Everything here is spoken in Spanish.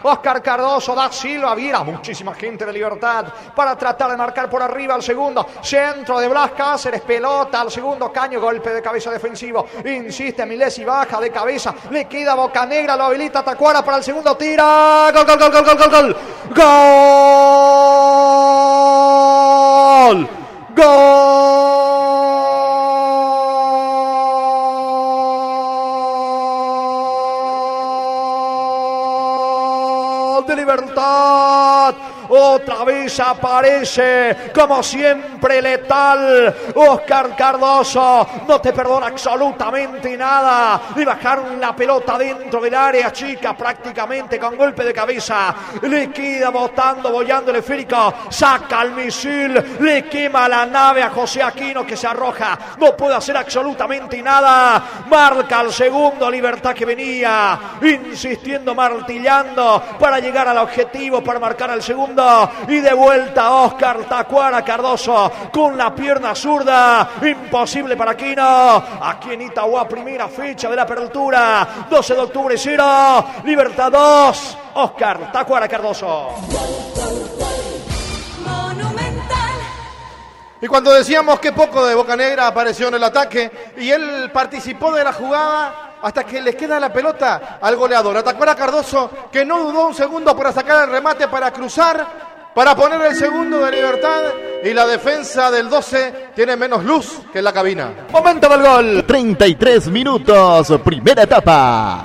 Oscar Cardoso, Da Silva, Viera, muchísima gente de Libertad para tratar de marcar por arriba al segundo. Centro de Blas Cáceres, pelota al segundo caño, golpe de cabeza defensivo. Insiste Milesi, baja de cabeza, le queda Bocanegra, lo habilita Tacuara para el segundo, tira. Gol, gol, gol, gol, gol, gol, gol. Gol. Gol de Libertad. Otra vez aparece, como siempre, letal Oscar Cardoso. No te perdona absolutamente nada. Le bajaron la pelota dentro del área chica prácticamente con golpe de cabeza. Le queda botando, boyando el esférico. Saca el misil, le quema la nave a José Aquino, que se arroja. No puede hacer absolutamente nada. Marca el segundo, Libertad, que venía insistiendo, martillando para llegar al objetivo, para marcar el segundo. Y de vuelta Oscar Tacuara Cardoso con la pierna zurda. Imposible para Aquino. Aquí en Itagua, primera fecha de la apertura. 12 de octubre 0. Libertad 2. Oscar Tacuara Cardoso. Y cuando decíamos que poco de Bocanegra apareció en el ataque y él participó de la jugada hasta que les queda la pelota al goleador, a Tacuara Cardoso, que no dudó un segundo para sacar el remate, para cruzar, para poner el segundo de Libertad, y la defensa del 12 tiene menos luz que en la cabina. Momento del gol. 33 minutos, primera etapa.